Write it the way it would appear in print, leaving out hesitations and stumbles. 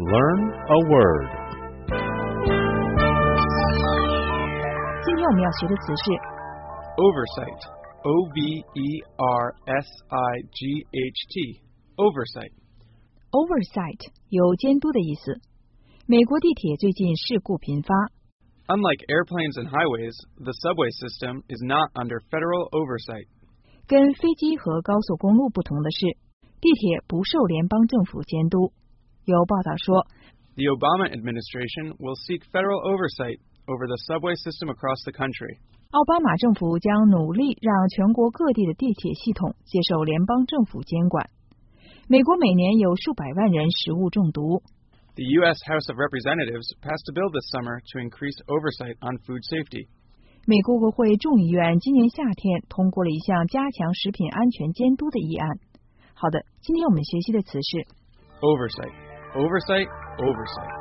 Learn a word. 今天我们要学的词是 Oversight. O-V-E-R-S-I-G-H-T. Oversight. oversight 有监督的意思。美国地铁最近事故频发。 Unlike airplanes and highways, the subway system is not under federal oversight. 跟飞机和高速公路不同的是，地铁不受联邦政府监督。有报道说 The Obama administration will seek federal oversight over the subway system across the country. 奥巴马政府将努力让全国各地的地铁系统接受联邦政府监管。美国每年有数百万人食物中毒。 The U.S. House of Representatives passed a bill this summer to increase oversight on food safety. 美国国会众议院今年夏天通过了一项加强食品安全监督的议案。好的，今天我们学习的词是 Oversight. Oversight. Oversight.